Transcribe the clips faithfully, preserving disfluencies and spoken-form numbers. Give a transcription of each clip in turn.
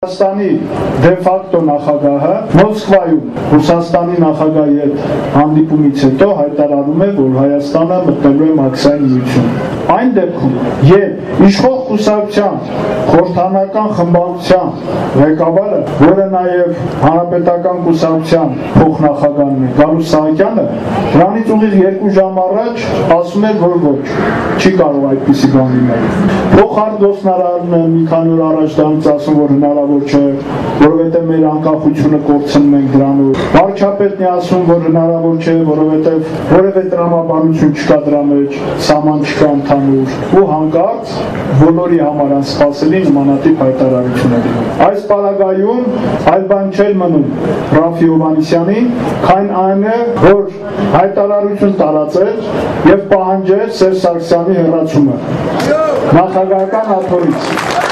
Հայաստանի դեֆակտո նախագահը Մոսկվայում Ռուսաստանի նախագահի հետ հանդիպումից հետո հայտարարում է, որ Հայաստանը մտնելու է մաքսային միություն։ Այն դեպքում, երբ իշխող կուսակցության խորհրդանական խմբակցության ղեկավարը, որը նաև հանրապետական կուսակցության փոխնախագահն է, Գալուստ Սահակյանը, դրանից ուղիղ երկու ժամ առաջ ասում էր, որ ոչ, չի կարող այդպիսի բան լինել։ Փոխհարդոսնարարն է մի քանի օր առաջ դրանից ասում, որ հնարավոր չէ, որովհետև մեր անկախությունը կորցնում ենք դրանով։ Վարչապետն է ասում, որ հնարավոր չէ, որովհետև որևէ տրամաբանություն չկա դրա մեջ, սահման չկա ընդհանուր, ու հանկարծ բոլորի համար անսպասելի նմանատիպ հայտարարություններ։ Այս պարագայում այլ բան չէր մնում Ռաֆֆի Հովհաննիսյանին, քան այն է, որ հայտարարություն տարածեր եւ պահանջեր Սերժ Սարգսյանի հեռացումը նախագահական աթոռից։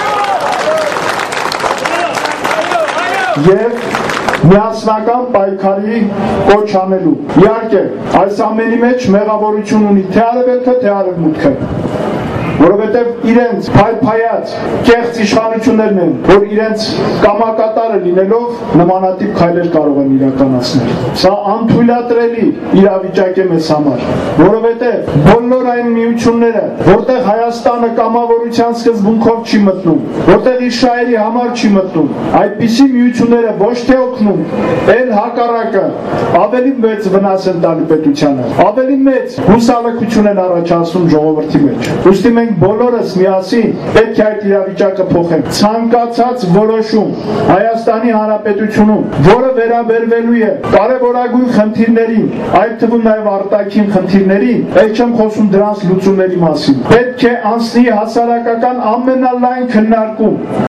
Եվ միասնական պայքարի կոչ անելու։ Իհարկե, այս ամենի մեջ մեղավորություն ունի թե արևելքը, թե արևմուտքը, որովհետև իրենց փայփայած կեղծ իշխանություններն են, որ իրենց կամակատարը լինելով նմանատիպ քայլեր կարող են իրականացնել։ Սա անթույլատրելի իրավիճակ է մեզ համար, որովհետև բոլոր այն միությունները, որտեղ Հայաստանը կամավորության սկզբունքով չի մտնում, որտեղ իր շահերի համար չի մտնում, այդպիսի միությունները ոչ թե օգնում, այլ հակառակը ավելի մեծ վնաս են տալի պետությանը, ավելի մեծ հուսալքություն են առաջացնում ժողովրդի մեջ։ Ուստի մենք բոլորս միասին պետք է այդ իրավիճակը փոխենք։ Ցանկացած որոշում Հայաստանի Հանրապետությունում, որը վերաբերվելու է կարևորագույն խնդիրներին, այդ թվում նաև արտաքին խնդիրներին, ել չեմ խոսում դրանց լուծումների մասին, պետք է անցնի հասարակական ամենալայն քննարկում։